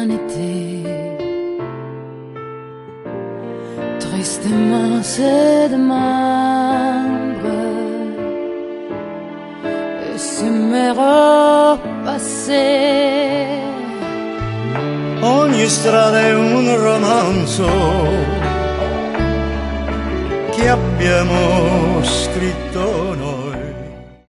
l'humanité. Tristement se démembre et se met au passé. Ogni strada è un romanzo che abbiamo scritto noi.